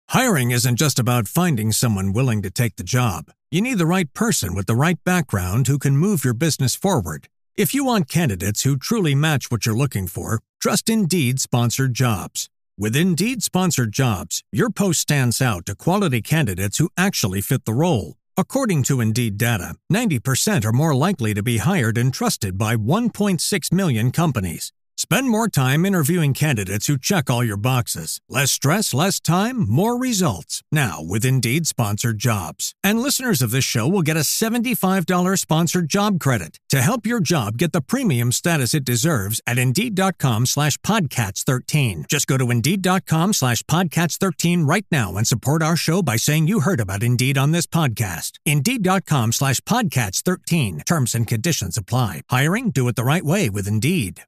Hiring isn't just about finding someone willing to take the job. You need the right person with the right background who can move your business forward. If you want candidates who truly match what you're looking for, trust Indeed-sponsored jobs. With Indeed-sponsored jobs, your post stands out to quality candidates who actually fit the role. According to Indeed data, 90% are more likely to be hired and trusted by 1.6 million companies. Spend more time interviewing candidates who check all your boxes. Less stress, less time, more results. Now, with Indeed-sponsored jobs. And listeners of this show will get a $75 sponsored job credit to help your job get the premium status it deserves at Indeed.com/Podcats13. Just go to Indeed.com/Podcats13 right now and support our show by saying you heard about Indeed on this podcast. Indeed.com/Podcats13. Terms and conditions apply. Hiring? Do it the right way with Indeed.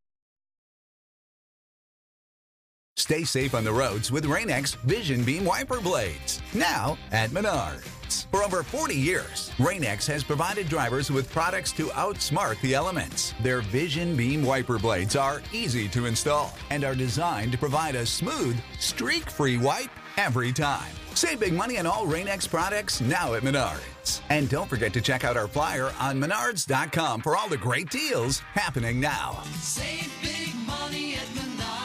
Stay safe on the roads with Rain-X Vision Beam Wiper Blades. Now at Menards. For over 40 years, Rain-X has provided drivers with products to outsmart the elements. Their Vision Beam Wiper Blades are easy to install and are designed to provide a smooth, streak-free wipe every time. Save big money on all Rain-X products now at Menards. And don't forget to check out our flyer on Menards.com for all the great deals happening now. Save big money at Menards.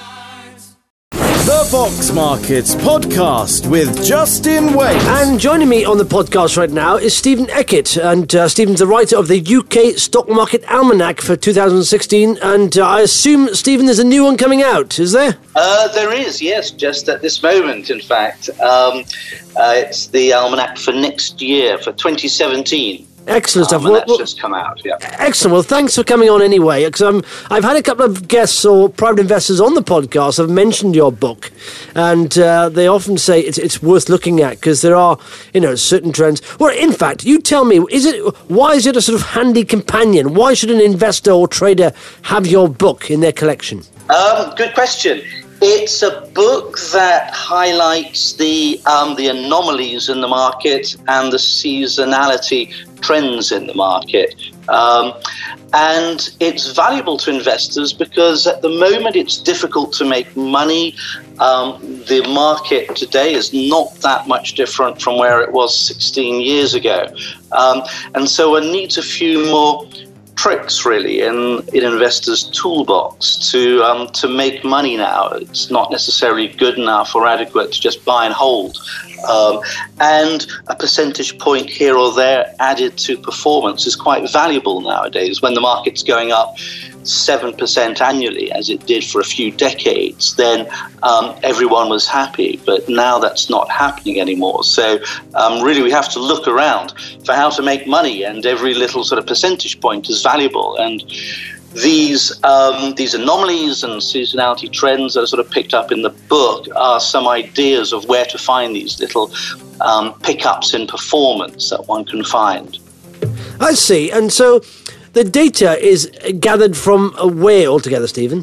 The Fox Markets Podcast with Justin Wade. And joining me on the podcast right now is Stephen Eckett. And Stephen's the writer of the UK Stock Market Almanac for 2016. And I assume, Stephen, there's a new one coming out, is there? There is, yes, just at this moment, in fact. It's the Almanac for next year, for 2017. Excellent stuff. And that's just come out, yeah. Excellent. Well, thanks for coming on anyway, because I've had a couple of guests or private investors on the podcast have mentioned your book, and they often say it's worth looking at because there are, certain trends. Well, in fact, you tell me, why is it a sort of handy companion? Why should an investor or trader have your book in their collection? Good question. It's a book that highlights the anomalies in the market and the seasonality trends in the market. And it's valuable to investors because at the moment it's difficult to make money. The market today is not that much different from where it was 16 years ago. And so one needs a few more tricks really in investors' toolbox to make money now. It's not necessarily good enough or adequate to just buy and hold. And a percentage point here or there added to performance is quite valuable nowadays. When the market's going up 7% annually, as it did for a few decades, then everyone was happy. But now that's not happening anymore. So really we have to look around for how to make money, and every little sort of percentage point is valuable. And these anomalies and seasonality trends that are sort of picked up in the book are some ideas of where to find these little pickups in performance that one can find. I see. And so the data is gathered from where altogether, Stephen?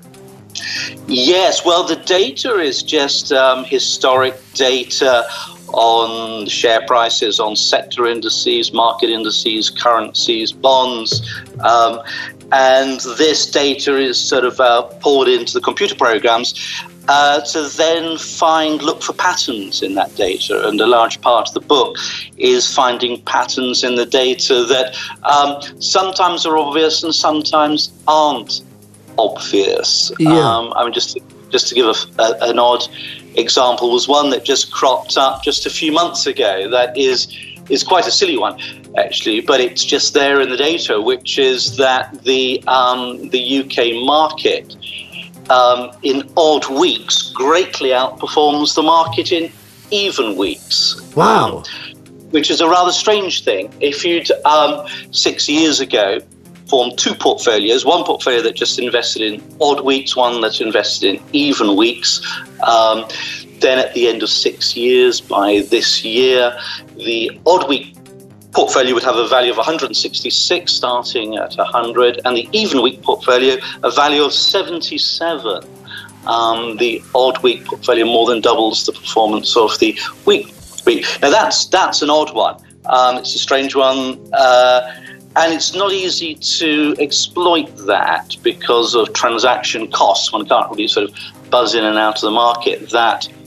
Yes, well, the data is just historic data on share prices, on sector indices, market indices, currencies, bonds. And this data is sort of poured into the computer programs to then look for patterns in that data. And a large part of the book is finding patterns in the data that sometimes are obvious and sometimes aren't obvious. Yeah. Just to give an odd example was one that just cropped up just a few months ago that is quite a silly one, actually, but it's just there in the data, which is that the UK market in odd weeks greatly outperforms the market in even weeks. Wow. Which is a rather strange thing. If you'd 6 years ago formed two portfolios, one portfolio that just invested in odd weeks, one that's invested in even weeks, then at the end of 6 years, by this year, the odd week portfolio would have a value of 166 starting at 100, and the even week portfolio a value of 77. The odd week portfolio more than doubles the performance of the week. Now that's an odd one. It's a strange one, and it's not easy to exploit that because of transaction costs. One can't really sort of buzz in and out of the market that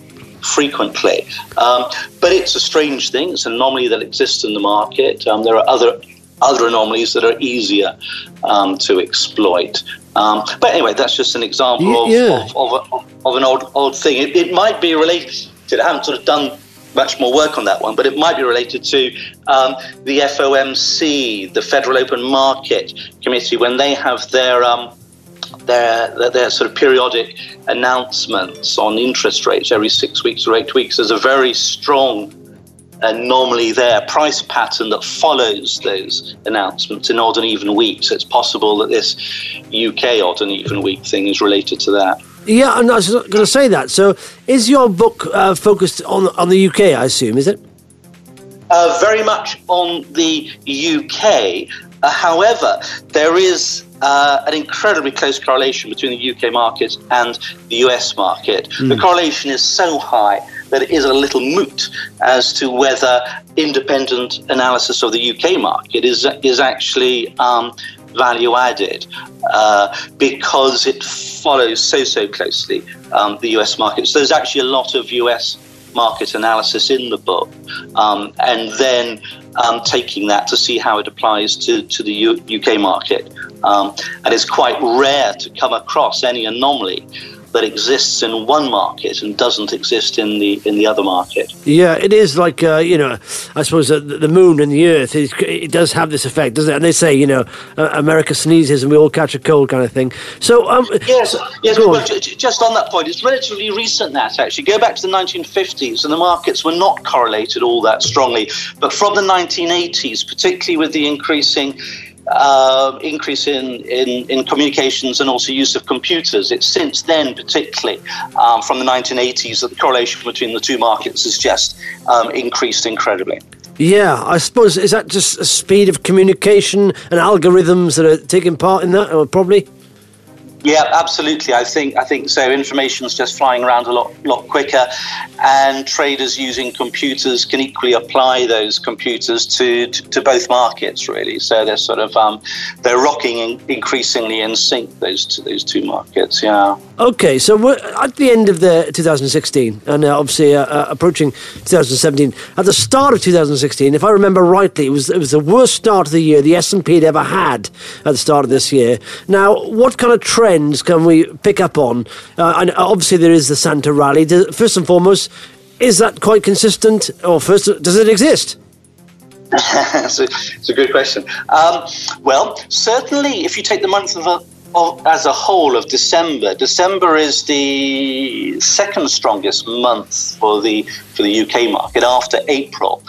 frequently. But it's a strange thing. It's an anomaly that exists in the market. There are other anomalies that are easier to exploit. But anyway, that's just an example of an odd thing. It might be related to, I haven't sort of done much more work on that one, but it might be related to the FOMC, the Federal Open Market Committee, when they have their sort of periodic announcements on interest rates every 6 weeks or 8 weeks. There's a very strong anomaly there, price pattern that follows those announcements in odd and even weeks. So it's possible that this UK odd and even week thing is related to that. Yeah, and I was going to say that. So is your book focused on the UK, I assume, is it? Very much on the UK. However, there is an incredibly close correlation between the UK market and the US market. The correlation is so high that it is a little moot as to whether independent analysis of the UK market is actually value added because it follows so closely the US market. So there's actually a lot of US market analysis in the book, and then taking that to see how it applies to the UK market. And it's quite rare to come across any anomaly that exists in one market and doesn't exist in the other market. Yeah, it is like, I suppose the moon and the earth, it does have this effect, doesn't it? And they say, America sneezes and we all catch a cold kind of thing. So, Yes, well, just on that point, it's relatively recent that, actually. Go back to the 1950s and the markets were not correlated all that strongly. But from the 1980s, particularly with the increase in communications and also use of computers. It's since then, particularly from the 1980s, that the correlation between the two markets has just increased incredibly. Yeah, I suppose, is that just a speed of communication and algorithms that are taking part in that, or probably? Yeah, absolutely. I think so. Information's just flying around a lot quicker, and traders using computers can equally apply those computers to both markets, really. So they're sort of they're rocking increasingly in sync, those two markets. Yeah. Okay, so we're at the end of the 2016, and obviously approaching 2017. At the start of 2016, if I remember rightly, it was the worst start of the year the S&P had ever had at the start of this year. Now, what kind of trends can we pick up on? And obviously there is the Santa rally. First and foremost, is that quite consistent, or first, does it exist? It's a good question. Well, certainly, if you take the month as a whole of December is the second strongest month for the UK market after April.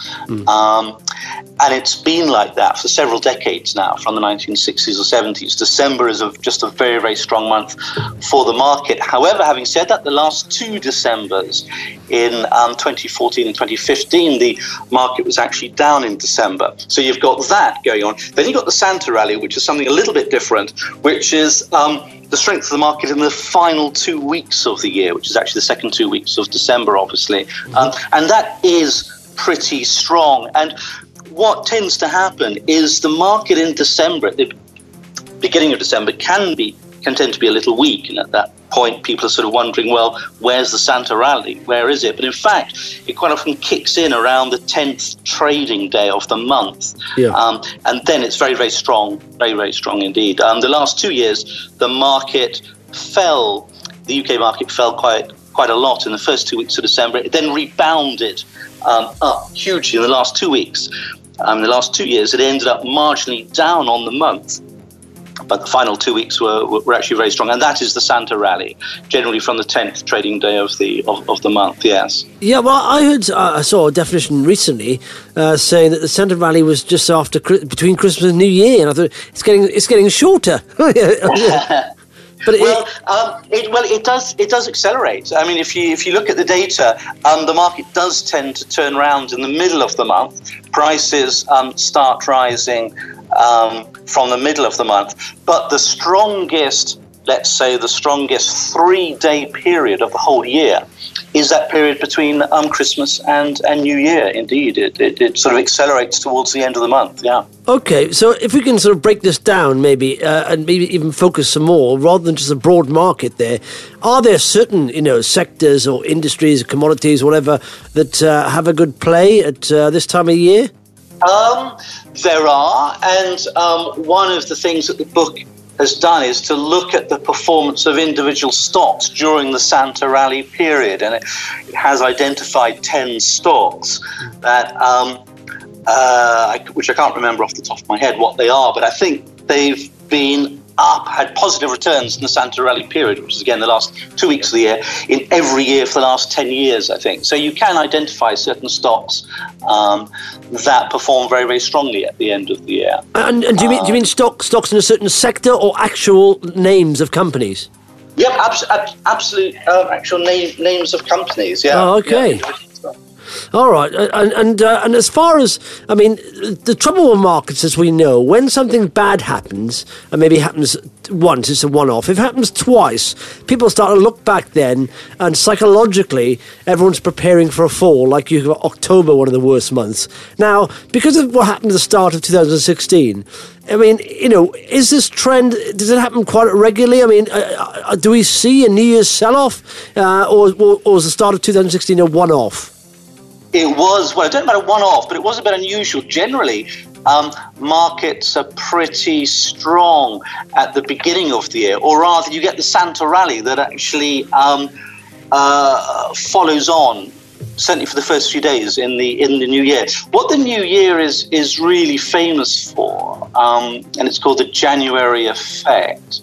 And it's been like that for several decades now, from the 1960s or 70s. December is just a very, very strong month for the market. However, having said that, the last two Decembers in 2014 and 2015, the market was actually down in December. So you've got that going on. Then you've got the Santa rally, which is something a little bit different, which is the strength of the market in the final 2 weeks of the year, which is actually the second 2 weeks of December, obviously. And that is pretty strong. And what tends to happen is the market in December, at the beginning of December, can tend to be a little weak. And at that point, people are sort of wondering, well, where's the Santa rally? Where is it? But in fact, it quite often kicks in around the 10th trading day of the month. Yeah. And then it's very, very strong, very, very strong indeed. The last 2 years, the market fell, the UK market fell quite a lot in the first 2 weeks of December. It then rebounded up hugely in the last 2 weeks. In the last 2 years, it ended up marginally down on the month, but the final 2 weeks were actually very strong, and that is the Santa rally, generally from the 10th trading day of the month. Yes. Yeah. Well, I saw a definition recently saying that the Santa rally was just after between Christmas and New Year, and I thought it's getting shorter. But it does accelerate. I mean, if you look at the data, the market does tend to turn around in the middle of the month. Prices start rising from the middle of the month, but the strongest 3-day period of the whole year is that period between Christmas and New Year. Indeed, it sort of accelerates towards the end of the month. Yeah. Okay, so if we can sort of break this down maybe and maybe even focus some more rather than just a broad market there, are there certain, sectors or industries, commodities, whatever, that have a good play at this time of year? There are, and one of the things that the book has done is to look at the performance of individual stocks during the Santa rally period, and it has identified 10 stocks that which I can't remember off the top of my head what they are, but I think they've been had positive returns in the Santa rally period, which is again the last 2 weeks of the year, in every year for the last 10 years, I think. So you can identify certain stocks that perform very, very strongly at the end of the year. And do you mean stocks in a certain sector or actual names of companies? Yep, absolute actual names of companies. Yeah. Oh, okay. Yeah. All right, and as far as, I mean, the trouble with markets, as we know, when something bad happens, and maybe it happens once, it's a one-off. If it happens twice, people start to look back then, and psychologically, everyone's preparing for a fall, like you've got October, one of the worst months. Now, because of what happened at the start of 2016, I mean, is this trend, does it happen quite regularly? I mean, do we see a New Year's sell-off, or was the start of 2016 a one-off? It was, well, I don't know about a one-off, but it was a bit unusual. Generally, markets are pretty strong at the beginning of the year, or rather you get the Santa rally that actually follows on, certainly for the first few days in the new year. What the new year is really famous for, and it's called the January effect,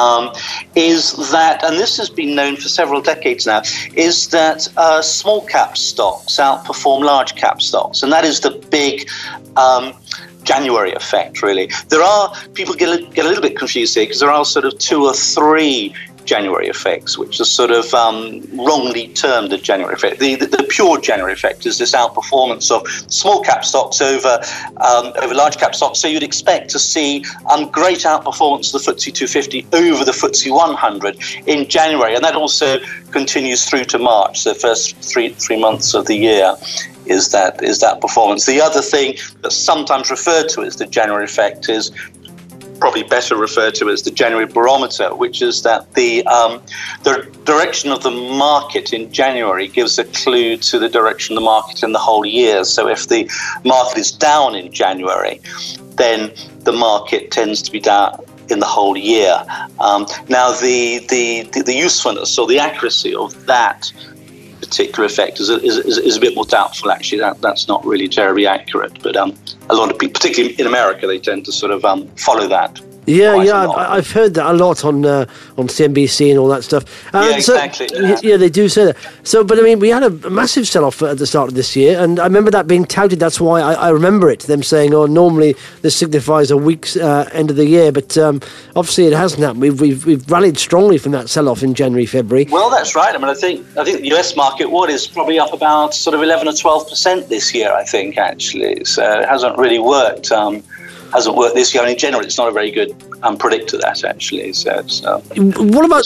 is that, and this has been known for several decades now, is that small cap stocks outperform large cap stocks, and that is the big January effect, really. There are, people get a little bit confused here because there are sort of 2 or 3 January effects, which are sort of wrongly termed a January effect. The pure January effect is this outperformance of small cap stocks over large cap stocks. So you'd expect to see great outperformance of the FTSE 250 over the FTSE 100 in January, and that also continues through to March, the first three months of the year. Is that performance? The other thing that's sometimes referred to as the January effect is probably better referred to as the January barometer, which is that the direction of the market in January gives a clue to the direction of the market in the whole year. So if the market is down in January, then the market tends to be down in the whole year. Now, the usefulness or the accuracy of that particular effect is a bit more doubtful, actually. That's not really terribly accurate, but a lot of people, particularly in America, they tend to sort of follow that. Yeah, I've heard that a lot on CNBC and all that stuff. Yeah, exactly. Yeah, they do say that. So, but I mean, we had a massive sell-off at the start of this year, and I remember that being touted. That's why I remember it. Them saying, "Oh, normally this signifies a week's end of the year," but obviously it hasn't happened. We've rallied strongly from that sell-off in January, February. Well, that's right. I mean, I think the US market is probably up about sort of 11 or 12% this year. I think actually, so it hasn't really worked. Hasn't worked this year, and in general, it's not a very good predictor. That actually, so what about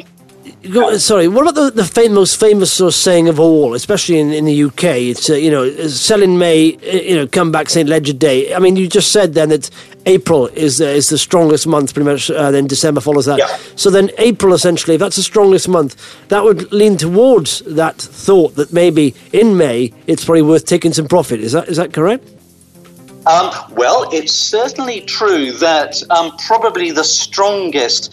what about the most famous sort of saying of all, especially in the UK? It's sell in May, come back St. Ledger Day. I mean, you just said then that April is the strongest month, pretty much. Then December follows that. Yeah. So then April, essentially, if that's the strongest month, that would lean towards that thought that maybe in May it's probably worth taking some profit. Is that correct? Well, it's certainly true that probably the strongest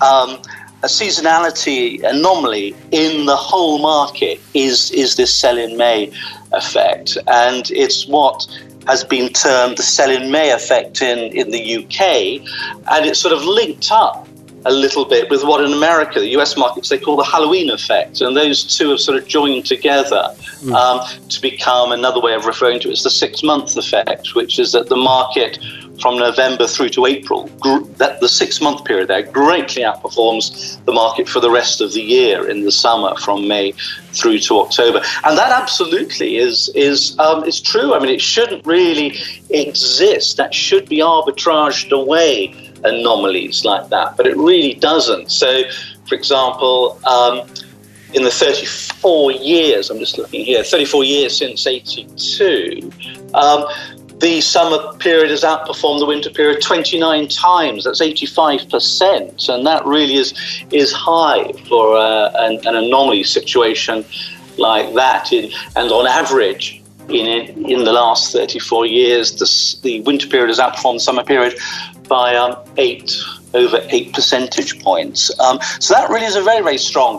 seasonality anomaly in the whole market is this sell-in-May effect. And it's what has been termed the sell-in-May effect in the UK. And it's sort of linked up a little bit with what in America, the US markets, they call the Halloween effect. And those two have sort of joined together to become another way of referring to it as the 6-month effect, which is that the market from November through to April, that the 6-month period there greatly outperforms the market for the rest of the year in the summer from May through to October. And that absolutely is true. I mean, it shouldn't really exist. That should be arbitraged away, anomalies like that, but it really doesn't. So, for example, in the 34 years, I'm just looking here, 34 years since 82, the summer period has outperformed the winter period 29 times. That's 85%, and that really is high for an anomaly situation like that. And on average, in the last 34 years, the winter period has outperformed the summer period by over 8 percentage points. So that really is a very, very strong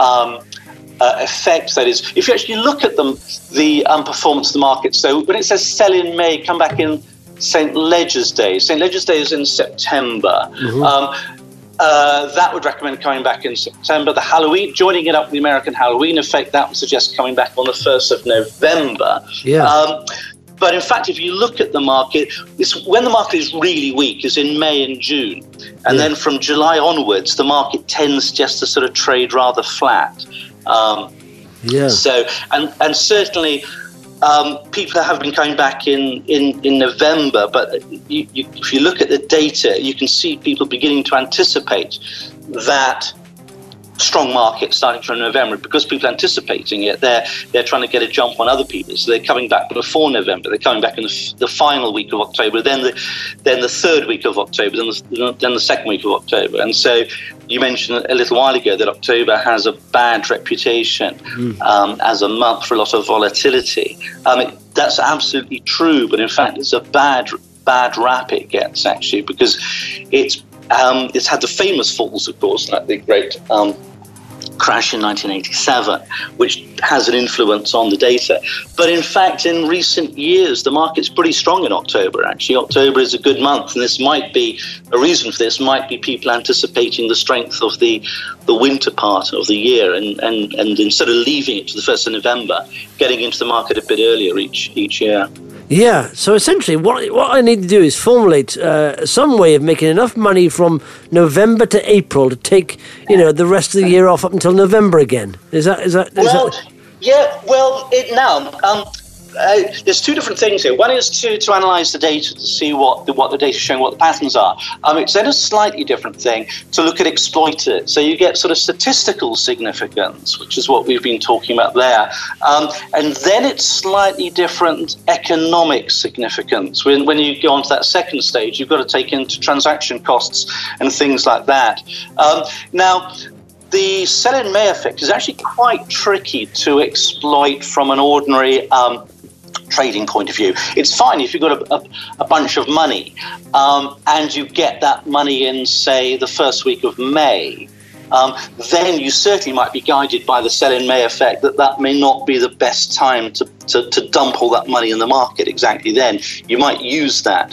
effect. That is, if you actually look at the performance of the market, so when it says sell in May, come back in St. Leger's Day. St. Leger's Day is in September. That would recommend coming back in September. The Halloween, joining it up with the American Halloween effect, that would suggest coming back on the 1st of November. Yeah. But in fact, if you look at the market, when the market is really weak is in May and June. And then from July onwards, the market tends just to sort of trade rather flat. So, and certainly people have been coming back in November, but if you look at the data, you can see people beginning to anticipate that strong market starting from November. Because people are anticipating it, they're trying to get a jump on other people. So they're coming back before November. They're coming back in the final week of October, then the third week of October, then the second week of October. And so you mentioned a little while ago that October has a bad reputation as a month for a lot of volatility. That's absolutely true, but in fact it's a bad rap it gets, actually, because it's had the famous falls, of course, like the great crash in 1987, which has an influence on the data. But in fact, in recent years, the market's pretty strong in October, actually. October is a good month, and this might be, a reason for this might be people anticipating the strength of the winter part of the year, and instead of leaving it to the 1st of November, getting into the market a bit earlier each year. Yeah, so essentially what I need to do is formulate some way of making enough money from November to April to take, the rest of the year off up until November again. Is that? Yeah, well, there's two different things here. One is to analyse the data to see what the data is showing, what the patterns are. It's then a slightly different thing to look at exploited. So you get sort of statistical significance, which is what we've been talking about there. And then it's slightly different economic significance. When you go on to that second stage, you've got to take into transaction costs and things like that. Now, the sell-in May effect is actually quite tricky to exploit from an ordinary trading point of view. It's fine if you've got a bunch of money and you get that money in, say, the first week of May. Then you certainly might be guided by the sell-in May effect that may not be the best time to dump all that money in the market exactly then. You might use that.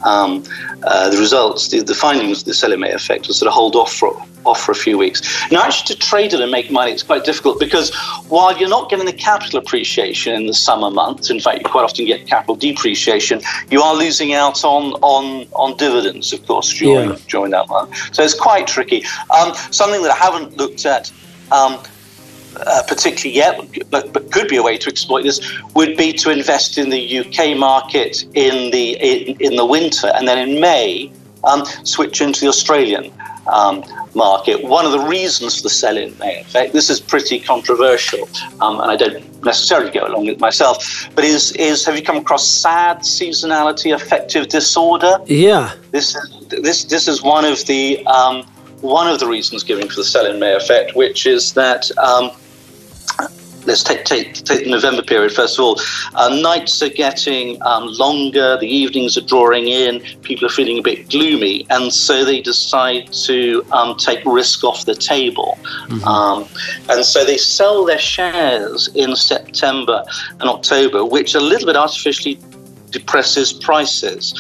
The results, the findings of the sell-in May effect will sort of hold off for a few weeks. Now, actually, to trade it and make money, it's quite difficult because while you're not getting the capital appreciation in the summer months, in fact, you quite often get capital depreciation, you are losing out on dividends, of course, during that month. So it's quite tricky. Something that I haven't looked at particularly yet, but could be a way to exploit this, would be to invest in the UK market in the winter, and then in May switch into the Australian market. One of the reasons for the sell-in May effect, this is pretty controversial, and I don't necessarily go along with it myself, but is have you come across SAD, seasonality affective disorder? Yeah. This is one of the reasons given for the sell-in May effect, which is that let's take the November period first of all. Nights are getting longer, the evenings are drawing in, people are feeling a bit gloomy, and so they decide to take risk off the table. And so they sell their shares in September and October, which a little bit artificially depresses prices.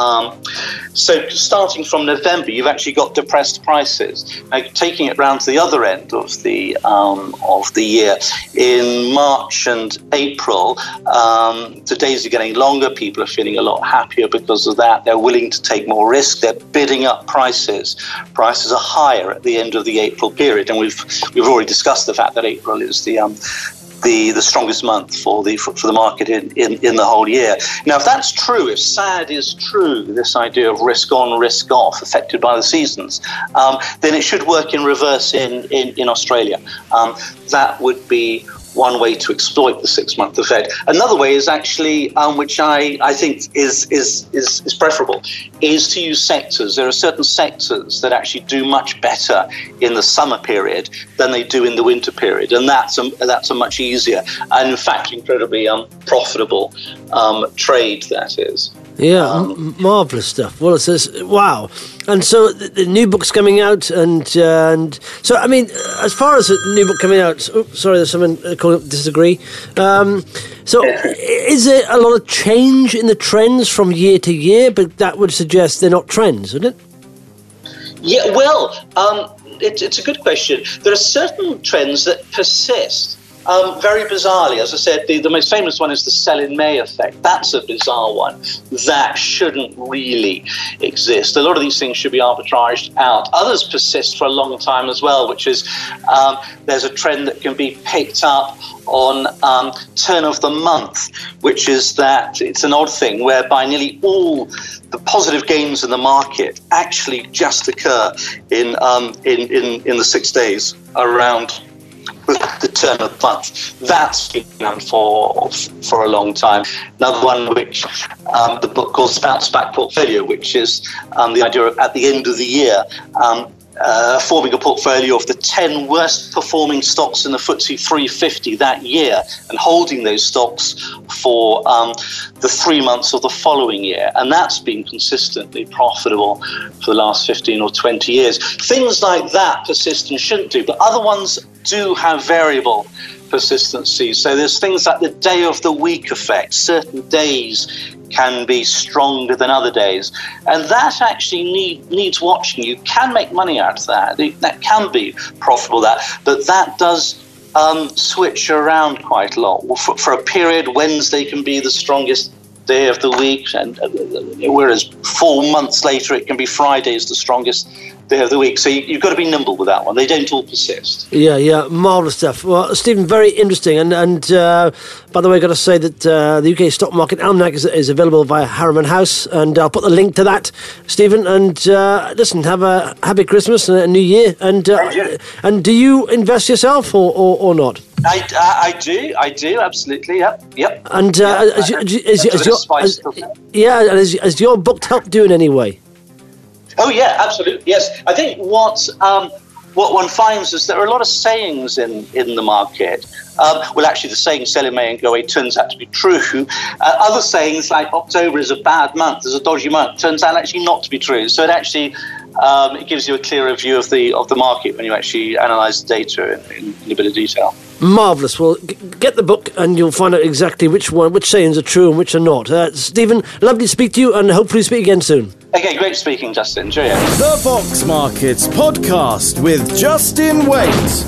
So starting from November, you've actually got depressed prices. Now, taking it round to the other end of the year, in March and April, the days are getting longer. People are feeling a lot happier because of that. They're willing to take more risk. They're bidding up prices. Prices are higher at the end of the April period, and we've already discussed the fact that April is the the strongest month for the market in the whole year. Now, if that's true, if SAD is true, this idea of risk on, risk off, affected by the seasons, then it should work in reverse in Australia. That would be one way to exploit the 6-month effect. Another way is actually, which I think is preferable, is to use sectors. There are certain sectors that actually do much better in the summer period than they do in the winter period, and that's a much easier and in fact incredibly profitable trade, that is. Yeah, marvellous stuff. Well, it says, wow. And so the new book's coming out, and so, I mean, as far as the new book coming out, there's someone calling disagree. So is there a lot of change in the trends from year to year? But that would suggest they're not trends, wouldn't it? Yeah, well, it's a good question. There are certain trends that persist. Very bizarrely, as I said, the most famous one is the sell-in-May effect. That's a bizarre one. That shouldn't really exist. A lot of these things should be arbitraged out. Others persist for a long time as well, which is there's a trend that can be picked up on turn of the month, which is that it's an odd thing whereby nearly all the positive gains in the market actually just occur in the 6 days around the turn of the month. That's been done for a long time. Another one which the book calls Bounce Back Portfolio, which is the idea of at the end of the year forming a portfolio of the 10 worst performing stocks in the FTSE 350 that year and holding those stocks for the 3 months of the following year. And that's been consistently profitable for the last 15 or 20 years. Things like that persist and shouldn't do, but other ones do have variable persistency. So there's things like the day of the week effect. Certain days can be stronger than other days. And that actually needs watching. You can make money out of that. That can be profitable, but that does switch around quite a lot. For a period, Wednesday can be the strongest day of the week, and whereas 4 months later it can be Friday is the strongest day of the week. So you've got to be nimble with that one. They don't all persist. Yeah, marvellous stuff. Well, Stephen, very interesting. And by the way, I've got to say that the UK Stock Market Almanac is available via Harriman House, and I'll put the link to that, Stephen. And listen, have a happy Christmas and a New Year. And do you invest yourself or not? I do, absolutely, yep. And has your book helped you in any way? Oh yeah, absolutely, yes. I think what one finds is there are a lot of sayings in the market. Well, actually, the saying "sell in May and go away" turns out to be true. Other sayings like "October is a bad month, is a dodgy month," turns out actually not to be true. So it actually it gives you a clearer view of the market when you actually analyse the data in a bit of detail. Marvellous. Well, get the book and you'll find out exactly which sayings are true and which are not. Stephen, lovely to speak to you, and hopefully speak again soon. Okay, great speaking, Justin. Cheerio. The Box Markets Podcast with Justin Waite.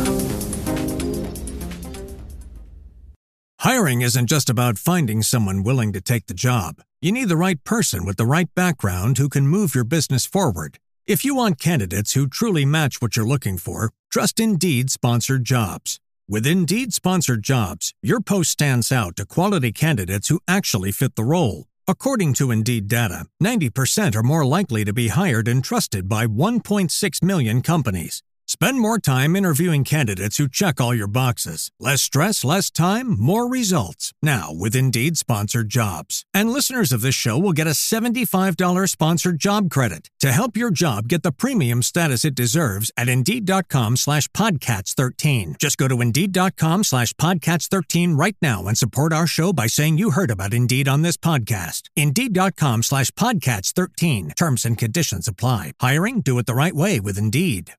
Hiring isn't just about finding someone willing to take the job. You need the right person with the right background who can move your business forward. If you want candidates who truly match what you're looking for, trust Indeed Sponsored Jobs. With Indeed Sponsored Jobs, your post stands out to quality candidates who actually fit the role. According to Indeed data, 90% are more likely to be hired and trusted by 1.6 million companies. Spend more time interviewing candidates who check all your boxes. Less stress, less time, more results. Now with Indeed Sponsored Jobs. And listeners of this show will get a $75 sponsored job credit to help your job get the premium status it deserves at Indeed.com/Podcats13. Just go to Indeed.com/Podcats13 right now and support our show by saying you heard about Indeed on this podcast. Indeed.com/Podcats13. Terms and conditions apply. Hiring? Do it the right way with Indeed.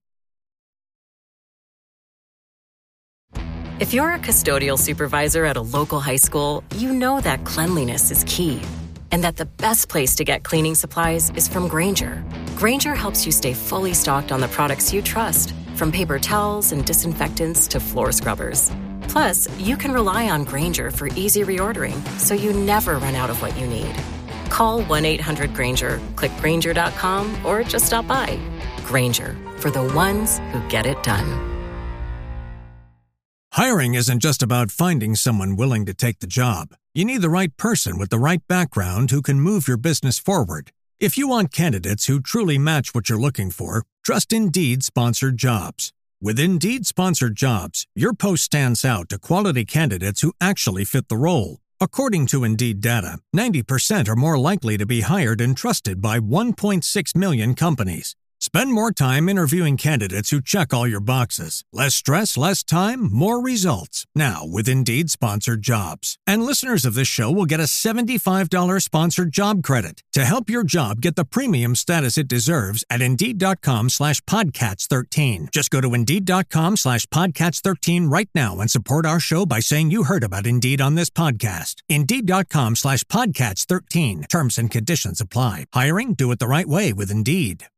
If you're a custodial supervisor at a local high school, you know that cleanliness is key, and that the best place to get cleaning supplies is from Grainger. Grainger helps you stay fully stocked on the products you trust, from paper towels and disinfectants to floor scrubbers. Plus, you can rely on Grainger for easy reordering, so you never run out of what you need. Call 1-800-GRAINGER, click Grainger.com, or just stop by. Grainger, for the ones who get it done. Hiring isn't just about finding someone willing to take the job. You need the right person with the right background who can move your business forward. If you want candidates who truly match what you're looking for, trust Indeed Sponsored Jobs. With Indeed Sponsored Jobs, your post stands out to quality candidates who actually fit the role. According to Indeed data, 90% are more likely to be hired and trusted by 1.6 million companies. Spend more time interviewing candidates who check all your boxes. Less stress, less time, more results. Now with Indeed Sponsored Jobs. And listeners of this show will get a $75 sponsored job credit to help your job get the premium status it deserves at Indeed.com/Podcats13. Just go to Indeed.com/Podcats13 right now and support our show by saying you heard about Indeed on this podcast. Indeed.com/Podcats13. Terms and conditions apply. Hiring? Do it the right way with Indeed.